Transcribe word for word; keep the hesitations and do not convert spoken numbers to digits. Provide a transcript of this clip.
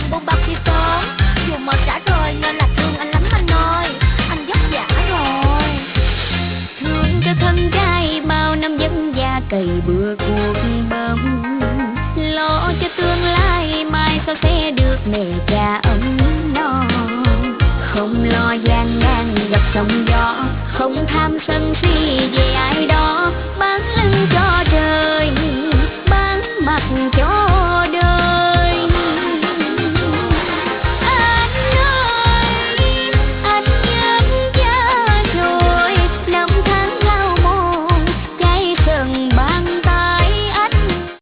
tiền buôn bạc thì sớm. Dù mệt trả rồi nên là thương anh lắm anh ơi, anh vất vả rồi. Thương cho thân trai bao năm vất vả cày bừa cuộc bơm, lo cho tương lai mai sau sẽ được mẹ cha ấm no. Không lo gian nan gặp sóng gió, không tham sân si về ai đó, bán lưng cho